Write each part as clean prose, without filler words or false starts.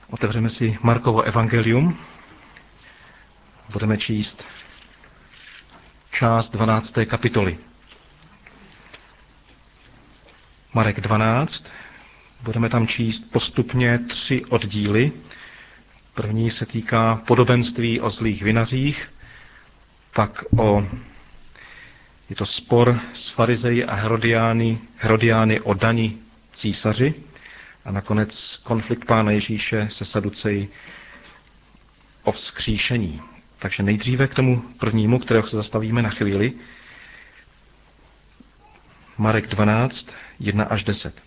Otevřeme si Markovo evangelium. Budeme číst část 12. kapitoly. Marek 12. Budeme tam číst postupně 3 oddíly. První se týká podobenství o zlých vinařích, pak je to spor s farizeji a Herodiány o dani císaři a nakonec konflikt Pána Ježíše se Saduceji o vzkříšení. Takže nejdříve k tomu prvnímu, kterého se zastavíme na chvíli. Marek 12, 1 až 10.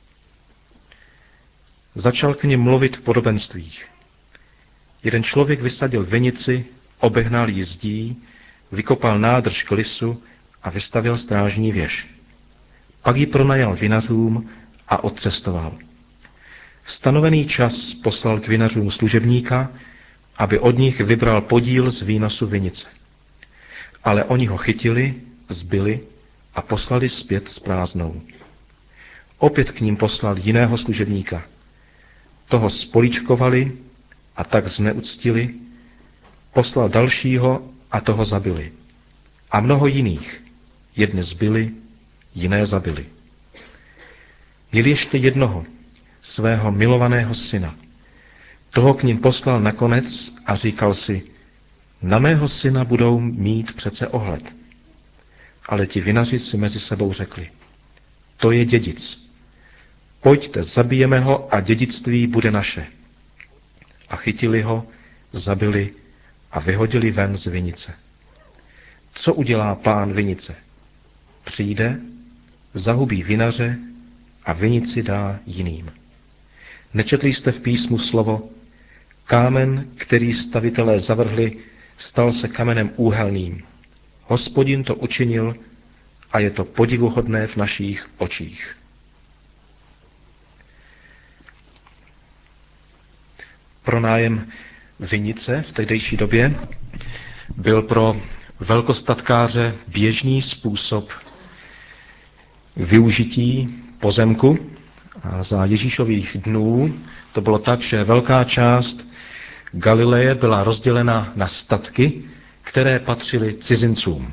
Začal k nim mluvit v podobenstvích. Jeden člověk vysadil vinici, obehnal ji zdí, vykopal nádrž k lisu a vystavěl strážní věž. Pak ji pronajal vinařům a odcestoval. V stanovený čas poslal k vinařům služebníka, aby od nich vybral podíl z výnosu vinice. Ale oni ho chytili, zbili a poslali zpět s prázdnou. Opět k ním poslal jiného služebníka. Toho spoličkovali a tak zneuctili, poslal dalšího a toho zabili. A mnoho jiných, jedny zbili, jiné zabili. Měl ještě jednoho, svého milovaného syna. Toho k ním poslal nakonec a říkal si, na mého syna budou mít přece ohled. Ale ti vinaři si mezi sebou řekli, to je dědic. Pojďte, zabijeme ho a dědictví bude naše. A chytili ho, zabili a vyhodili ven z vinice. Co udělá pán vinice? Přijde, zahubí vinaře a vinici dá jiným. Nečetli jste v písmu slovo, kámen, který stavitelé zavrhli, stal se kamenem úhelným. Hospodin to učinil a je to podivuhodné v našich očích. Pronájem vinice v tehdejší době byl pro velkostatkáře běžný způsob využití pozemku. A za Ježíšových dnů to bylo tak, že velká část Galileje byla rozdělena na statky, které patřily cizincům.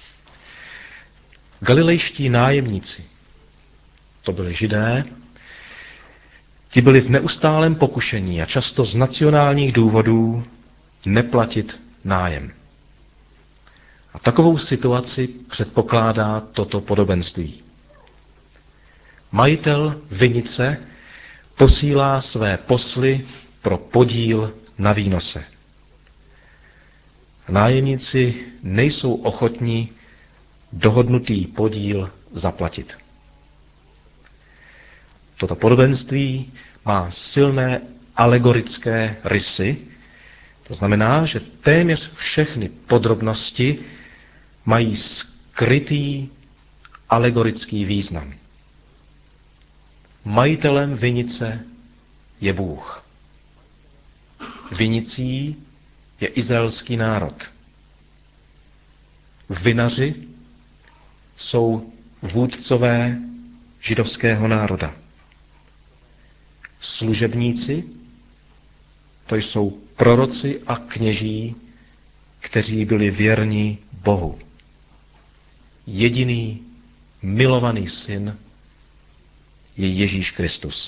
Galilejští nájemníci, to byli Židé, ti byli v neustálém pokušení a často z nacionálních důvodů neplatit nájem. A takovou situaci předpokládá toto podobenství. Majitel vinice posílá své posly pro podíl na výnose. Nájemníci nejsou ochotní dohodnutý podíl zaplatit. Toto podobenství má silné alegorické rysy, to znamená, že téměř všechny podrobnosti mají skrytý alegorický význam. Majitelem vinice je Bůh. Vinicí je izraelský národ. Vinaři jsou vůdcové židovského národa. Služebníci, to jsou proroci a kněží, kteří byli věrní Bohu. Jediný milovaný syn je Ježíš Kristus.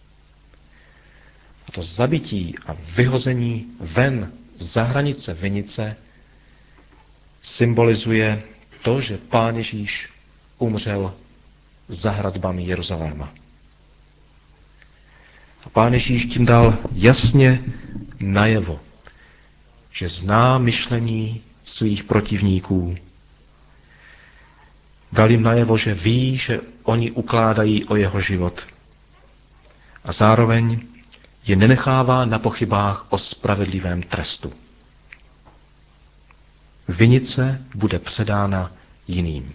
A to zabití a vyhození ven za hranice vinice symbolizuje to, že Pán Ježíš umřel za hradbami Jeruzaléma. A Pán Ježíš tím dal jasně najevo, že zná myšlení svých protivníků. Dal jim najevo, že ví, že oni ukládají o jeho život. A zároveň je nenechává na pochybách o spravedlivém trestu. Vinice bude předána jiným.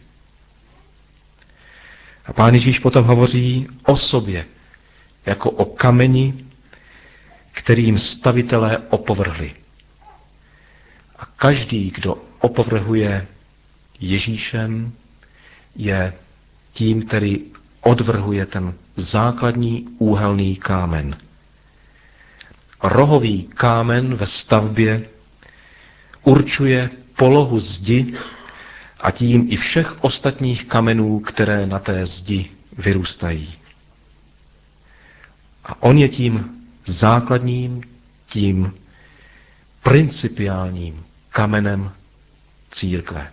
A Pán Ježíš potom hovoří o sobě, jako o kameni, kterým stavitelé opovrhli. A každý, kdo opovrhuje Ježíšem, je tím, který odvrhuje ten základní úhelný kámen. rohový kámen ve stavbě určuje polohu zdi a tím i všech ostatních kamenů, které na té zdi vyrůstají. A on je tím základním, tím principiálním kamenem církve.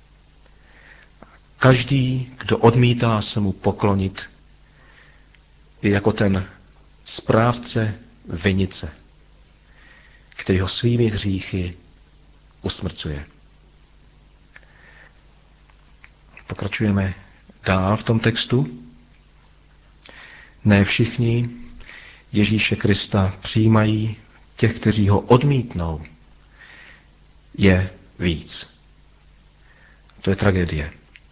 Každý, kdo odmítá se mu poklonit, je jako ten správce vinice, který ho svými hříchy usmrcuje. Pokračujeme dál v tom textu. Ne všichni Ježíše Krista přijímají, těch, kteří ho odmítnou, je víc. To je tragédie.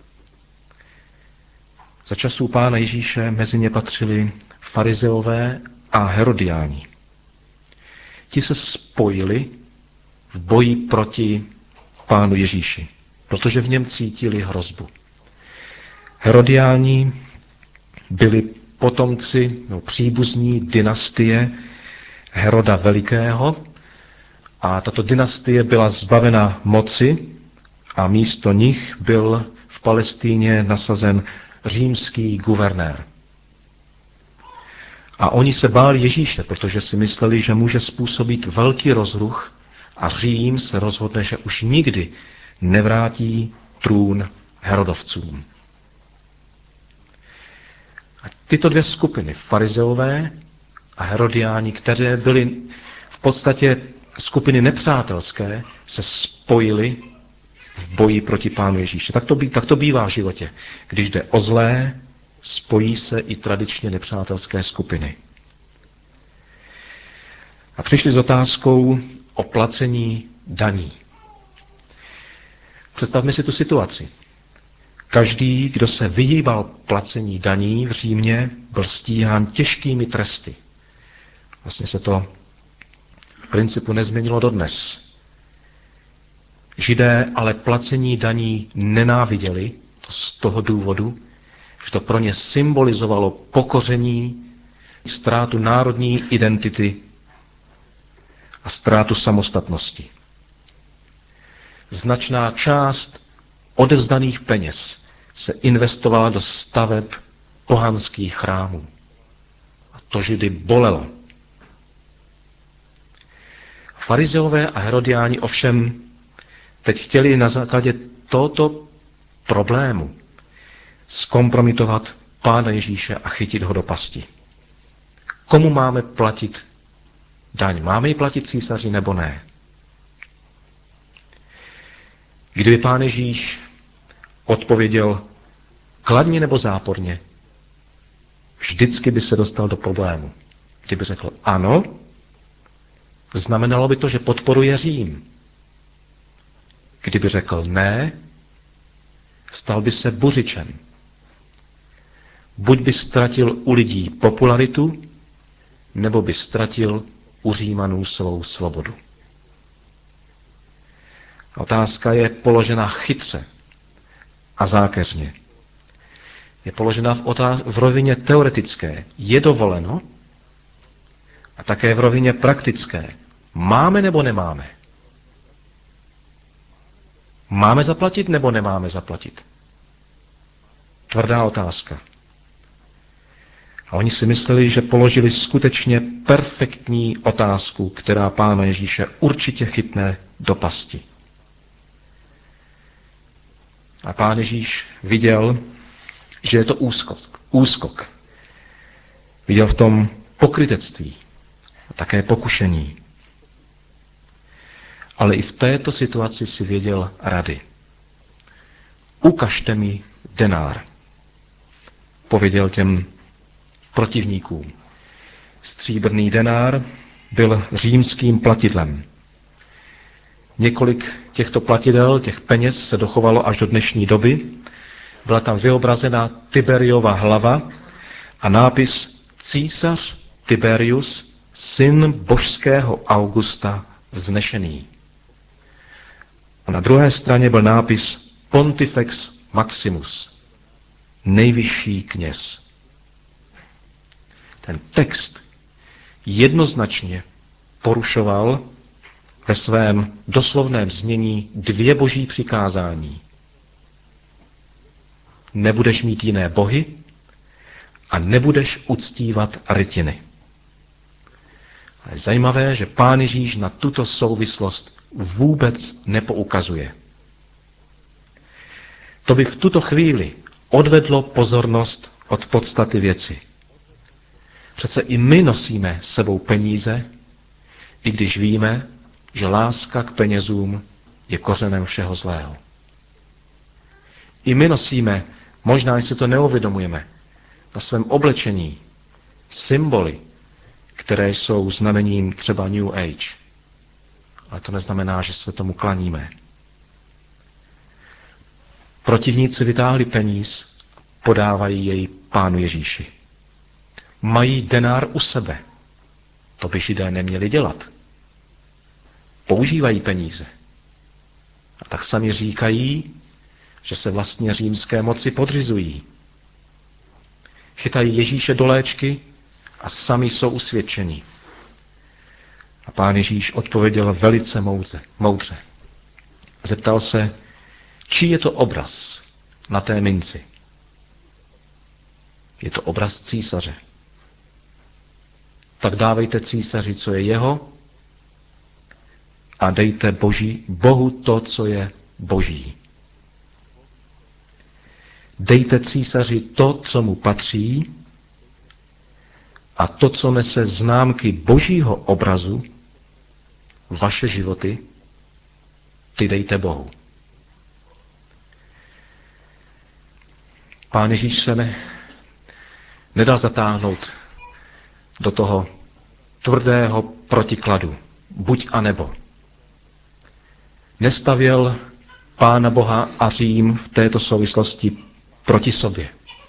Za časů Pána Ježíše mezi ně patřili farizeové a herodiáni. Ti se spojili v boji proti Pánu Ježíši, protože v něm cítili hrozbu. Herodiáni byli potomci, příbuzní dynastie Heroda Velikého a tato dynastie byla zbavena moci a místo nich byl v Palestíně nasazen římský guvernér. A oni se báli Ježíše, protože si mysleli, že může způsobit velký rozruch a Řím se rozhodne, že už nikdy nevrátí trůn Herodovcům. A tyto dvě skupiny, farizeové a herodiáni, které byly v podstatě skupiny nepřátelské, se spojily v boji proti Pánu Ježíši. Tak to bývá v životě. Když jde o zlé, spojí se i tradičně nepřátelské skupiny. A přišli s otázkou o placení daní. Představme si tu situaci. Každý, kdo se vyhýbal placení daní v Římě, byl stíhán těžkými tresty. Vlastně se to v principu nezměnilo dodnes. Židé ale placení daní nenáviděli z toho důvodu, že to pro ně symbolizovalo pokoření, ztrátu národní identity a ztrátu samostatnosti. Značná část odevzdaných peněz se investovala do staveb pohanských chrámů. A to Židy bolelo. Farizeové a herodiáni ovšem teď chtěli na základě tohoto problému zkompromitovat Pána Ježíše a chytit ho do pasti. Komu máme platit daň? Máme ji platit císaři nebo ne? Kdyby Pán Ježíš odpověděl kladně nebo záporně, vždycky by se dostal do problému. Kdyby řekl ano, znamenalo by to, že podporuje Řím. Kdyby řekl ne, stal by se buřičem. Buď by ztratil u lidí popularitu, nebo by ztratil u Římanů svou svobodu. Otázka je položena chytře a zákeřně. Je položena v rovině teoretické. Je dovoleno? A také v rovině praktické. Máme nebo nemáme? Máme zaplatit nebo nemáme zaplatit? Tvrdá otázka. A oni si mysleli, že položili skutečně perfektní otázku, která Pána Ježíše určitě chytne do pasti. A Pán Ježíš viděl, že je to úskok. Viděl v tom pokrytectví a také pokušení. Ale i v této situaci si věděl rady. Ukažte mi denár, pověděl těm protivníkům. Stříbrný denár byl římským platidlem. Několik těchto platidel, těch peněz se dochovalo až do dnešní doby. Byla tam vyobrazena Tiberiova hlava a nápis Císař Tiberius, syn božského Augusta, vznešený. A na druhé straně byl nápis Pontifex Maximus, nejvyšší kněz. Ten text jednoznačně porušoval ve svém doslovném znění 2 boží přikázání. Nebudeš mít jiné bohy a nebudeš uctívat rytiny. A je zajímavé, že Pán Ježíš na tuto souvislost vůbec nepoukazuje. To by v tuto chvíli odvedlo pozornost od podstaty věci. Přece i my nosíme s sebou peníze, i když víme, že láska k penězům je kořenem všeho zlého. I my nosíme, možná si to neuvědomujeme, na svém oblečení symboly, které jsou znamením třeba New Age. Ale to neznamená, že se tomu klaníme. Protivníci vytáhli peníz, podávají jej Pánu Ježíši. Mají denár u sebe. To by Židé neměli dělat. Používají peníze. A tak sami říkají, že se vlastně římské moci podřizují. Chytají Ježíše do léčky a sami jsou usvědčeni. A Pán Ježíš odpověděl velice moudře. Zeptal se, čí je to obraz na té minci. Je to obraz císaře. Tak dávejte císaři, co je jeho, a dejte Bohu to, co je boží. Dejte císaři to, co mu patří, a to, co nese známky božího obrazu, vaše životy, ty dejte Bohu. Pán Ježíš se nedal zatáhnout do toho tvrdého protikladu, buď a nebo. Nestavěl Pána Boha a Řím v této souvislosti proti sobě.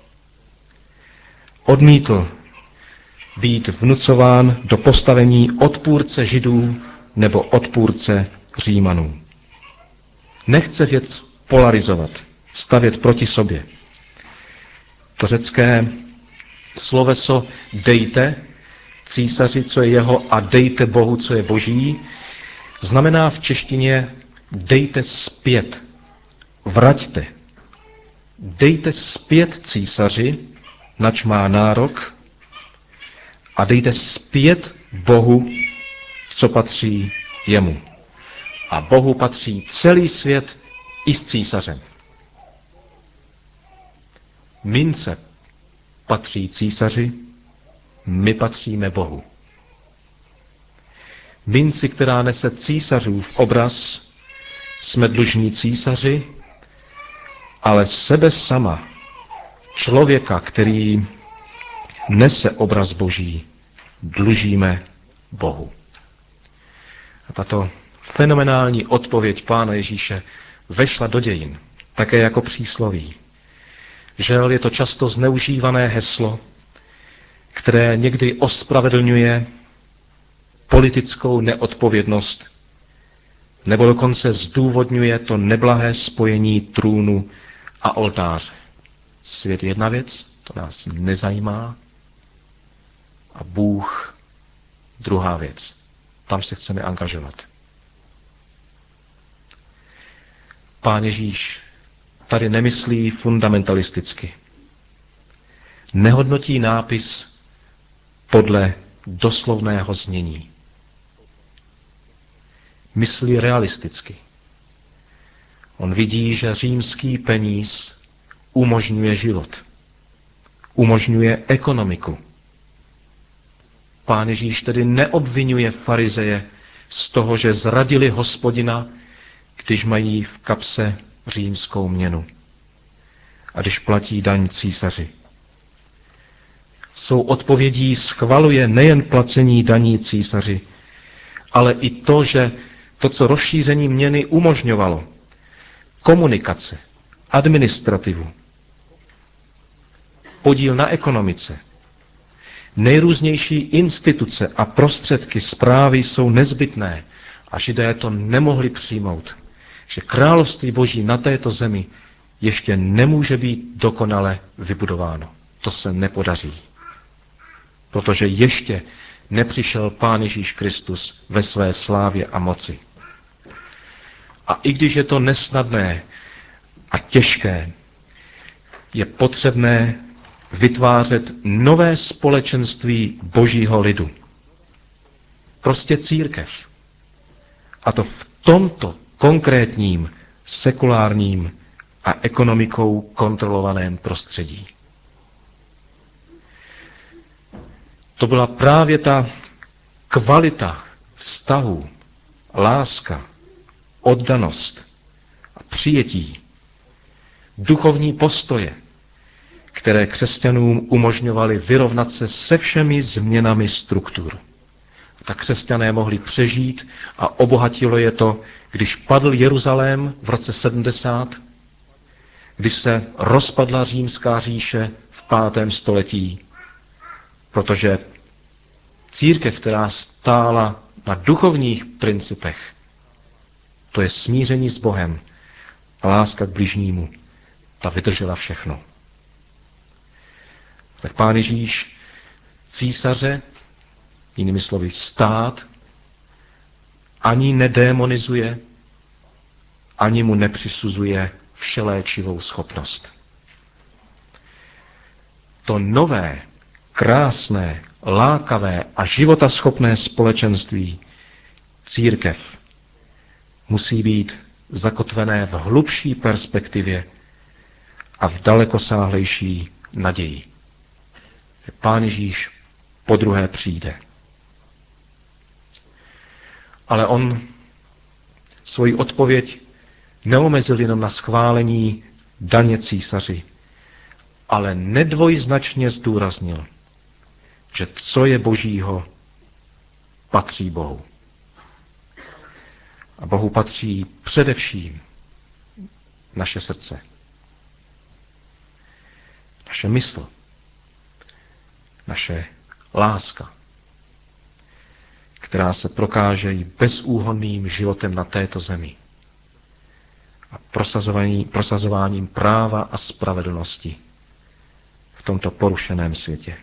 Odmítl být vnucován do postavení odpůrce Židů nebo odpůrce Římanů. Nechce věc polarizovat, stavět proti sobě. To řecké sloveso dejte císaři, co je jeho, a dejte Bohu, co je boží, znamená v češtině dejte zpět, vraťte. Dejte zpět císaři, nač má nárok, a dejte zpět Bohu, co patří jemu. A Bohu patří celý svět i s císařem. Mince patří císaři, my patříme Bohu. Minci, která nese císařův obraz, jsme dlužní císaři, ale sebe sama, člověka, který nese obraz Boží, dlužíme Bohu. A tato fenomenální odpověď Pána Ježíše vešla do dějin, také jako přísloví. Žel je to často zneužívané heslo, které někdy ospravedlňuje politickou neodpovědnost, nebo dokonce zdůvodňuje to neblahé spojení trůnu a oltáře. Svět je jedna věc, to nás nezajímá, a Bůh druhá věc. Tam se chceme angažovat. Pán Ježíš tady nemyslí fundamentalisticky. Nehodnotí nápis podle doslovného znění. Myslí realisticky. On vidí, že římský peníz umožňuje život. Umožňuje ekonomiku. Pán Ježíš tedy neobvinuje farizeje z toho, že zradili Hospodina, když mají v kapse římskou měnu a když platí daň císaři. Svou odpovědí schvaluje nejen placení daní císaři, ale i to, že to, co rozšíření měny umožňovalo, komunikace, administrativu, podíl na ekonomice, nejrůznější instituce a prostředky správy jsou nezbytné a Židé to nemohli přijmout, že království Boží na této zemi ještě nemůže být dokonale vybudováno. To se nepodaří. Protože ještě nepřišel Pán Ježíš Kristus ve své slávě a moci. A i když je to nesnadné a těžké, je potřebné vytvářet nové společenství Božího lidu. Prostě církev. A to v tomto konkrétním, sekulárním a ekonomikou kontrolovaném prostředí. To byla právě ta kvalita vztahu, láska, oddanost a přijetí, duchovní postoje, které křesťanům umožňovaly vyrovnat se se všemi změnami struktur. Tak křesťané mohli přežít a obohatilo je to, když padl Jeruzalém v roce 70, když se rozpadla Římská říše v 5. století, protože církev, která stála na duchovních principech, to je smíření s Bohem a láska k bližnímu, ta vydržela všechno. Tak Pán Ježíš císaře, jinými slovy stát, ani nedémonizuje, ani mu nepřisuzuje všeléčivou schopnost. To nové, krásné, lákavé a životaschopné společenství, církev, musí být zakotvené v hlubší perspektivě a v dalekosáhlejší naději. Že Pán Ježíš podruhé přijde. Ale on svoji odpověď neomezil jenom na schválení daně císaři, ale nedvojznačně zdůraznil, že co je Božího, patří Bohu. A Bohu patří především naše srdce, naše mysl, naše láska, která se prokáže i bezúhonným životem na této zemi a prosazováním práva a spravedlnosti v tomto porušeném světě.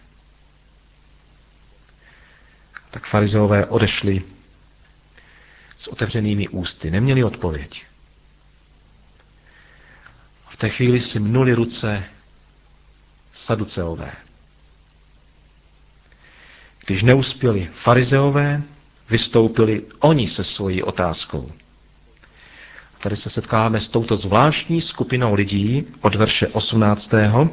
Tak farizeové odešli s otevřenými ústy, neměli odpověď. V té chvíli si mnuli ruce saduceové. Když neuspěli farizeové, vystoupili oni se svojí otázkou. Tady se setkáme s touto zvláštní skupinou lidí od verše 18.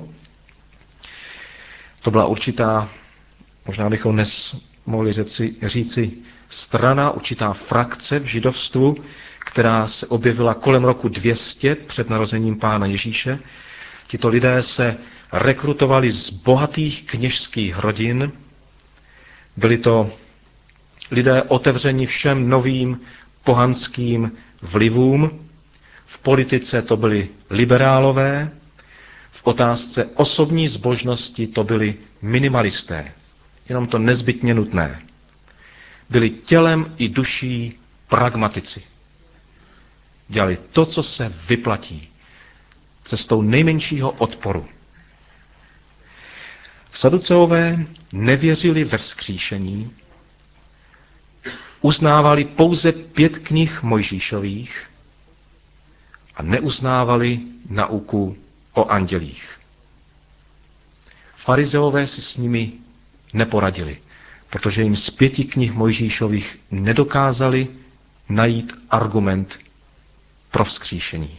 To byla určitá, možná bychom dnes mohli říci strana, určitá frakce v židovstvu, která se objevila kolem roku 200 před narozením Pána Ježíše. Tito lidé se rekrutovali z bohatých kněžských rodin. Byli to lidé otevření všem novým pohanským vlivům. V politice to byli liberálové, v otázce osobní zbožnosti to byli minimalisté, jenom to nezbytně nutné. Byli tělem i duší pragmatici. Dělali to, co se vyplatí, cestou nejmenšího odporu. Saduceové nevěřili ve vzkříšení, uznávali pouze 5 knih Mojžíšových a neuznávali nauku o andělích. Farizeové si s nimi neporadili, protože jim z 5 knih Mojžíšových nedokázali najít argument pro vzkříšení.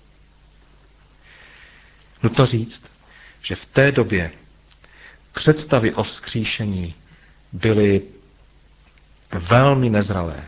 Nutno říct, že v té době představy o vzkříšení byly velmi nezralé.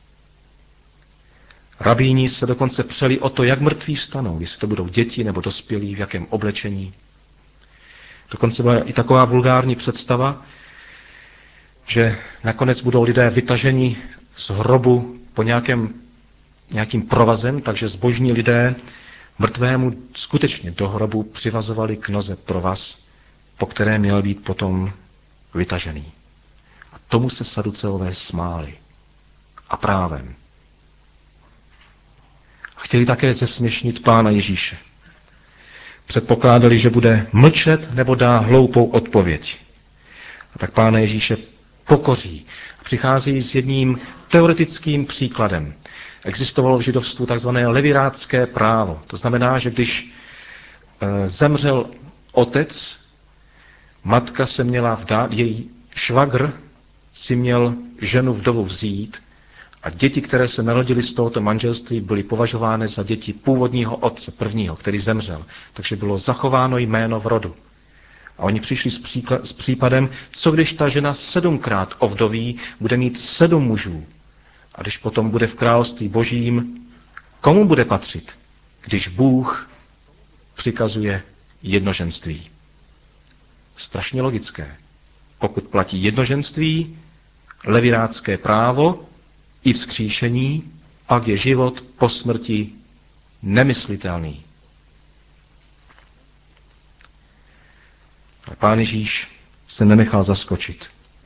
Rabíni se dokonce přeli o to, jak mrtví vstanou, jestli to budou děti nebo dospělí, v jakém oblečení. Dokonce byla i taková vulgární představa, že nakonec budou lidé vytaženi z hrobu po nějakým provazem, takže zbožní lidé mrtvému skutečně do hrobu přivazovali k noze provaz, po které měl být potom vytažený. A tomu se saduceové smáli. A právem. Chtěli také zesměšnit Pána Ježíše. Předpokládali, že bude mlčet nebo dá hloupou odpověď. A tak Pána Ježíše pokoří. Přichází s jedním teoretickým příkladem. Existovalo v židovstvu takzvané levirátské právo. To znamená, že když zemřel otec, matka se měla vdát, její švagr si měl ženu vdovu vzít a děti, které se narodily z tohoto manželství, byly považovány za děti původního otce, prvního, který zemřel. Takže bylo zachováno jméno v rodu. A oni přišli s případem, co když ta žena 7krát ovdoví, bude mít 7 mužů. A když potom bude v království božím, komu bude patřit, když Bůh přikazuje jednoženství? Strašně logické. Pokud platí jednoženství, levirátské právo i vzkříšení, pak je život po smrti nemyslitelný. Ale Pán Ježíš se nenechal zaskočit.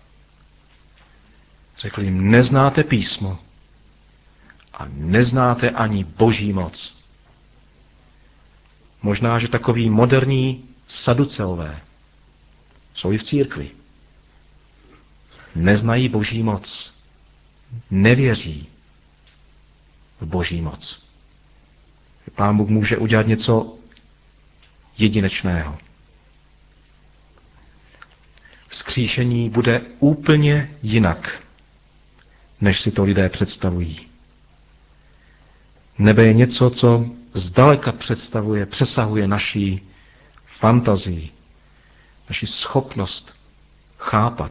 Řekl jim, neznáte písmo a neznáte ani boží moc. Možná, že takoví moderní saduceové jsou i v církvi. Neznají boží moc. Nevěří v boží moc. Pán Bůh může udělat něco jedinečného. Vzkříšení bude úplně jinak, než si to lidé představují. Nebe je něco, co zdaleka přesahuje naši fantazii, naši schopnost chápat.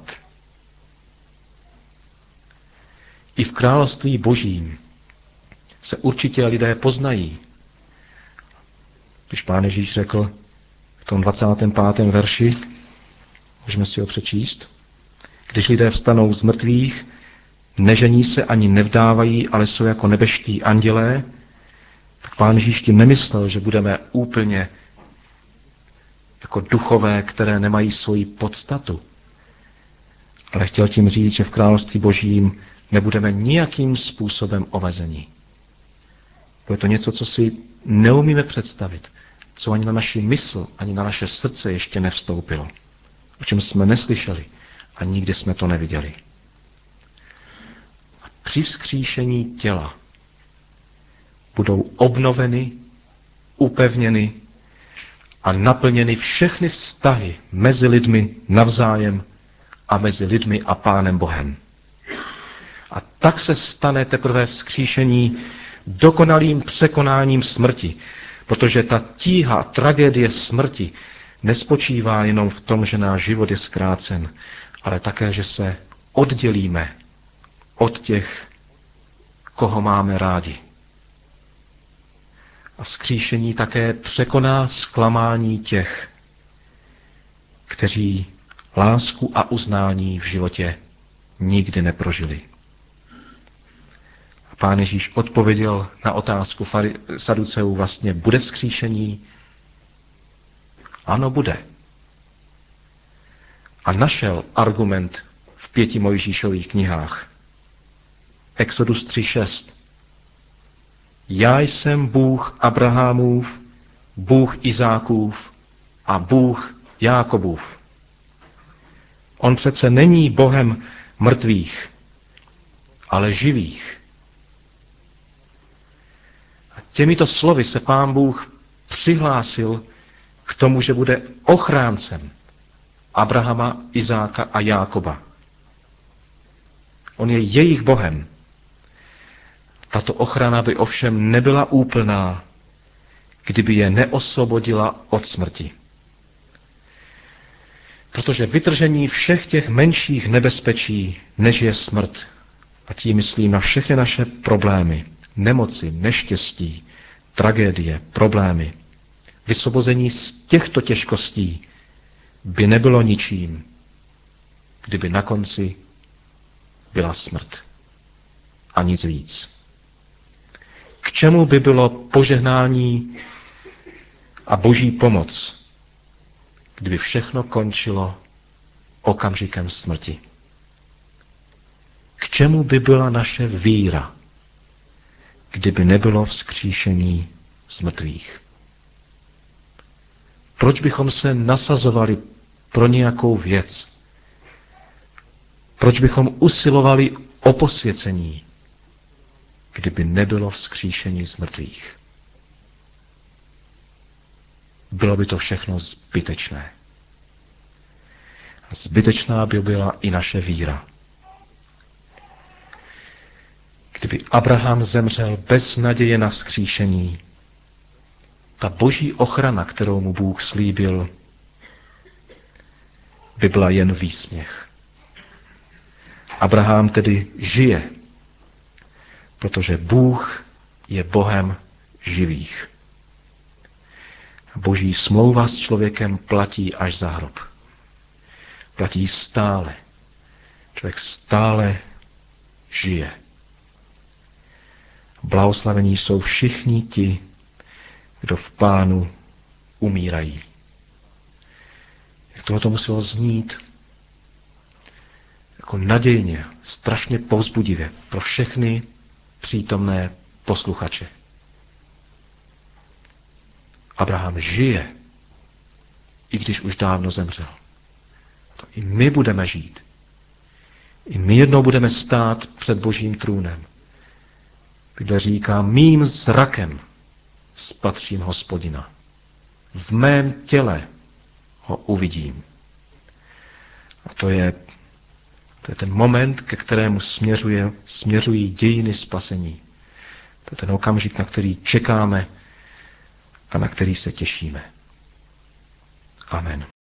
I v království božím se určitě lidé poznají. Když Pán Ježíš řekl v tom 25. verši, můžeme si ho přečíst, když lidé vstanou z mrtvých, nežení se ani nevdávají, ale jsou jako nebeští andělé, tak Pán Ježíš tím nemyslel, že budeme úplně jako duchové, které nemají svoji podstatu. Ale chtěl tím říct, že v království božím nebudeme nijakým způsobem omezeni. Je to něco, co si neumíme představit, co ani na naši mysl, ani na naše srdce ještě nevstoupilo, o čem jsme neslyšeli a nikdy jsme to neviděli. A při vzkříšení těla budou obnoveny, upevněny a naplněny všechny vztahy mezi lidmi navzájem a mezi lidmi a Pánem Bohem. A tak se stane teprve vzkříšení dokonalým překonáním smrti, protože ta tíha, tragédie smrti nespočívá jenom v tom, že náš život je zkrácen, ale také, že se oddělíme od těch, koho máme rádi. A vzkříšení také překoná zklamání těch, kteří lásku a uznání v životě nikdy neprožili. A Pán Ježíš odpověděl na otázku saduceů vlastně, bude vzkříšení? Ano, bude. A našel argument v 5 Mojžíšových knihách. Exodus 3:6. Já jsem Bůh Abrahamův, Bůh Izákův a Bůh Jákobův. On přece není Bohem mrtvých, ale živých. A těmito slovy se Pán Bůh přihlásil k tomu, že bude ochráncem Abrahama, Izáka a Jákoba. On je jejich Bohem. Tato ochrana by ovšem nebyla úplná, kdyby je neosvobodila od smrti. Protože vytržení všech těch menších nebezpečí, než je smrt, a tím myslím na všechny naše problémy, nemoci, neštěstí, tragédie, problémy, vysvobození z těchto těžkostí by nebylo ničím, kdyby na konci byla smrt. A nic víc. K čemu by bylo požehnání a boží pomoc, kdyby všechno končilo okamžikem smrti? K čemu by byla naše víra, kdyby nebylo vzkříšení z mrtvých? Proč bychom se nasazovali pro nějakou věc, Proč bychom usilovali o posvěcení, kdyby nebylo vzkříšení z mrtvých? Bylo by to všechno zbytečné. A zbytečná by byla i naše víra. Kdyby Abraham zemřel bez naděje na vzkříšení, ta boží ochrana, kterou mu Bůh slíbil, by byla jen výsměch. Abraham tedy žije, protože Bůh je Bohem živých. Boží smlouva s člověkem platí až za hrob. Platí stále. Člověk stále žije. Blahoslavení jsou všichni ti, kdo v Pánu umírají. Jak tohoto muselo znít jako nadějně, strašně povzbudivě pro všechny přítomné posluchače. Abraham žije, i když už dávno zemřel. To i my budeme žít. I my jednou budeme stát před Božím trůnem. Bible říká, mým zrakem spatřím Hospodina. V mém těle ho uvidím. A to je ten moment, ke kterému směřují dějiny spasení. To je ten okamžik, na který čekáme a na který se těšíme. Amen.